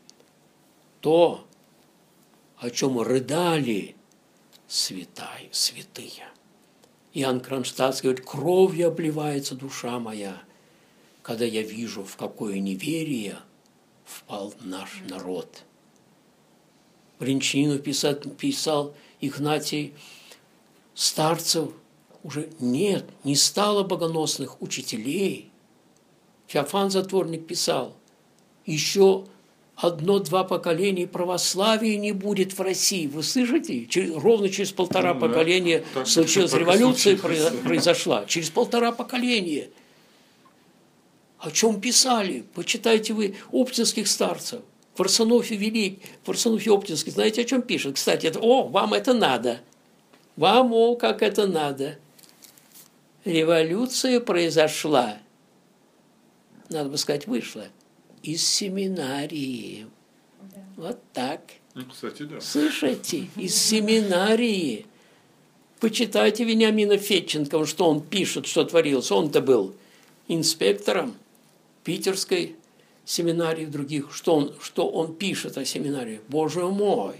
То, о чем рыдали святая, святые. Иоанн Кронштадтский говорит, кровью обливается душа моя, когда я вижу, в какое неверие впал наш народ. Бринчанину писал, писал Игнатий Старцев, уже нет, не стало богоносных учителей. Феофан Затворник писал, еще одно-два поколения православия не будет в России. Вы слышите? Через, ровно через полтора ну, поколения да. случилась так, революция, случилось. произошла. Через полтора поколения. О чем писали? Почитайте вы оптинских старцев. Фарсонофий Великий, Фарсонофий Оптинский. Знаете, о чем пишет? Кстати, это, о, вам это надо. Вам, о, как это надо. Революция произошла, надо бы сказать, вышла из семинарии. Да. Вот так. Ну, кстати, да. Слышите? Из семинарии. Почитайте Вениамина Федченкова, что он пишет, что творилось. Он-то был инспектором питерской семинарии, других. Что он, что он пишет о семинарии? Боже мой!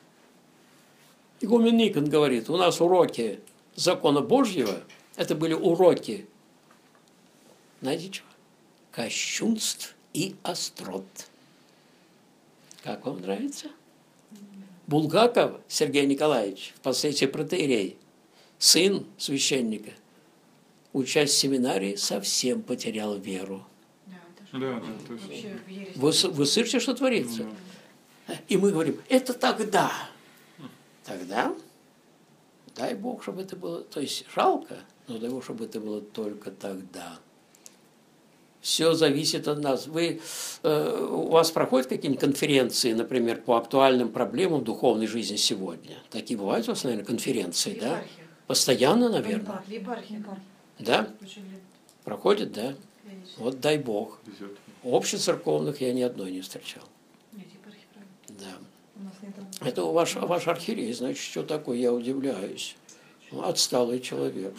Игумен Никон говорит, у нас уроки закона Божьего, это были уроки, знаете чего? Кощунств и острот. Как вам нравится? Булгаков Сергей Николаевич, впоследствии протоиерей, сын священника, учась в семинарии, совсем потерял веру. Да, да, то есть... Вы, вы слышите, что творится? Да. И мы говорим, это тогда. Тогда, дай Бог, чтобы это было, то есть жалко, но дай Бог, чтобы это было только тогда. Все зависит от нас. Вы, э, у вас проходят какие-нибудь конференции, например, по актуальным проблемам духовной жизни сегодня? Такие бывают у вас, наверное, конференции, в да? Постоянно, наверное? В епархии. Да? Проходят, да? Конечно. Вот дай Бог. Общецерковных я ни одной не встречал. Нет, епархии правильно. Да. У нас нет... Это ваш, ваш архиерей, значит, что такое, я удивляюсь. Отсталый человек.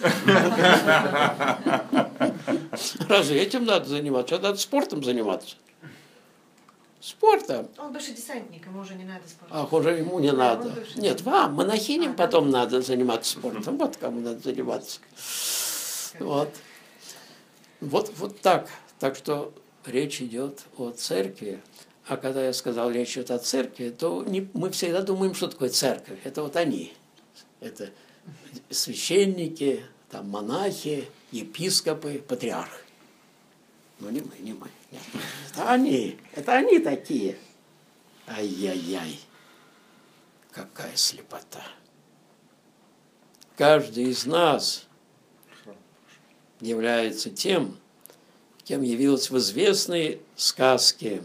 Разве этим надо заниматься? Надо спортом заниматься. Спортом. Он бывший десантник, ему уже не надо спорта. Ах, уже ему не Да, надо. он бывший. Нет, вам, монахиням, А, потом надо заниматься спортом. Вот кому надо заниматься. Вот. Вот, вот так. Так что речь идет о церкви. А когда я сказал, речь идет о церкви, то не, мы всегда думаем, что такое церковь. Это вот они. Это священники, там монахи, епископы, патриарх. Ну, не мы, не мы. Нет. Это они. Это они такие. Ай-яй-яй. Какая слепота. Каждый из нас является тем, кем явилась в известной сказке.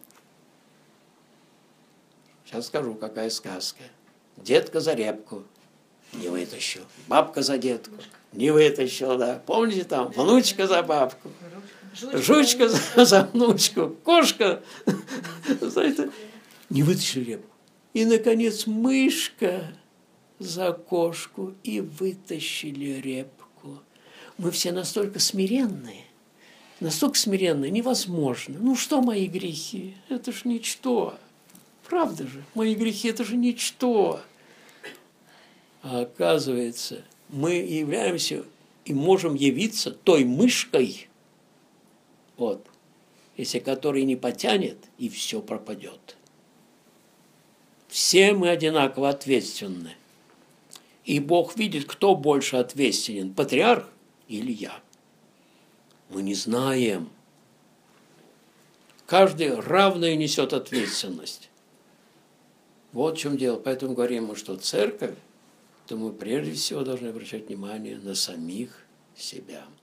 Сейчас скажу, какая сказка. Детка за репку не вытащил. Бабка за детку не вытащил, да. Помните там? Внучка за бабку. Жучка, Жучка за, за внучку. Кошка за это. Не вытащили репку. И, наконец, мышка за кошку. И вытащили репку. Мы все настолько смиренные. Настолько смиренные, невозможно. Ну что мои грехи? Это ж ничто. Правда же, мои грехи – это же ничто. А оказывается, мы являемся и можем явиться той мышкой, вот, если которой не потянет, и все пропадет. Все мы одинаково ответственны. И Бог видит, кто больше ответственен, патриарх или я. Мы не знаем. Каждый равную несет ответственность. Вот в чем дело. Поэтому говорим мы, что церковь, то мы прежде всего должны обращать внимание на самих себя.